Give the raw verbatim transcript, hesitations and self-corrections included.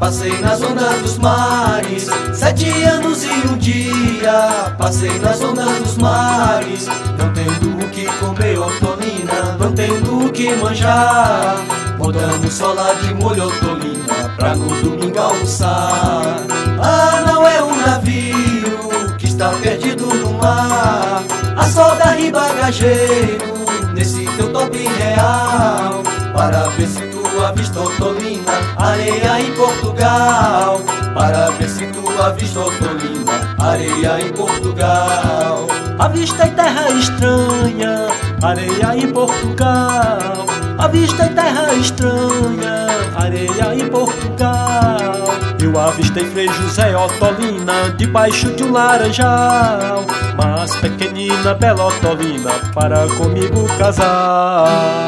passei nas ondas dos mares. Sete anos e um dia, passei nas ondas dos mares. Não tendo o que comer, Otolina, não tendo o que manjar. Botamos sola de molho, Otolina, pra no domingo almoçar. Ah, não é um navio que está perdido no mar. A solda ribagageiro nesse teu top real, para ver se tu avista, Otolina, areia em Portugal. Para ver se tu avista, Otolina, areia em Portugal. Avistei terra estranha, areia em Portugal. Avistei terra estranha, areia em Portugal. Eu avistei Frei José, Otolina, debaixo de um laranjal. Mas pequenina, bela Otolina, para comigo casar.